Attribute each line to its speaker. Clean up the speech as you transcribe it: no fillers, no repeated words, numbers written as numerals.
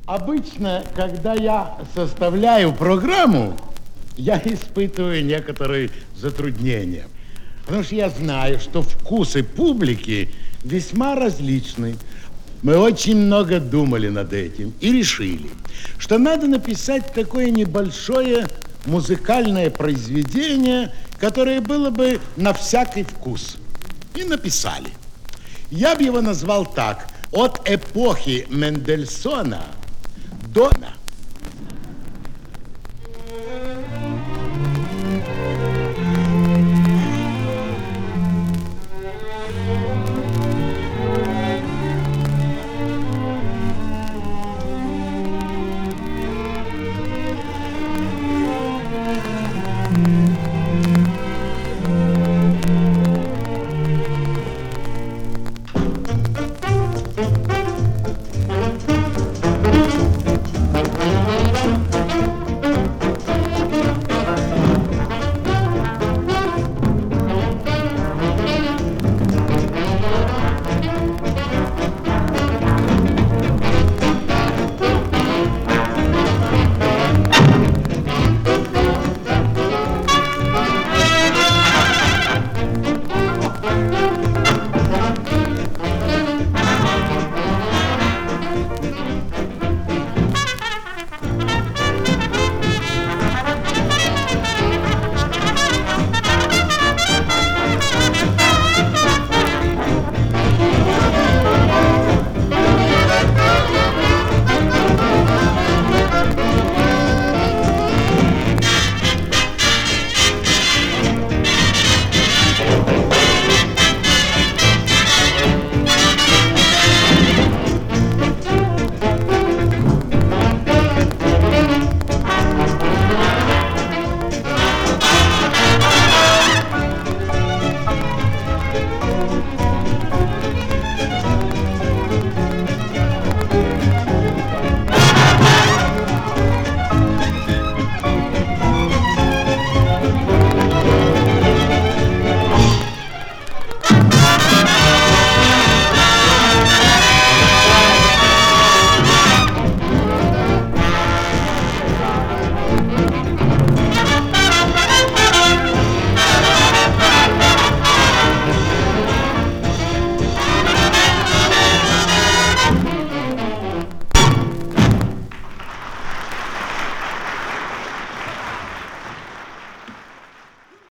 Speaker 1: Обычно, когда я составляю программу, я испытываю некоторые затруднения. Потому что я знаю, что вкусы публики весьма различны. Мы очень много думали над этим и решили, что надо написать такое небольшое музыкальное произведение, которое было бы на всякий вкус. И написали. Я бы его назвал так: от эпохи Мендельсона до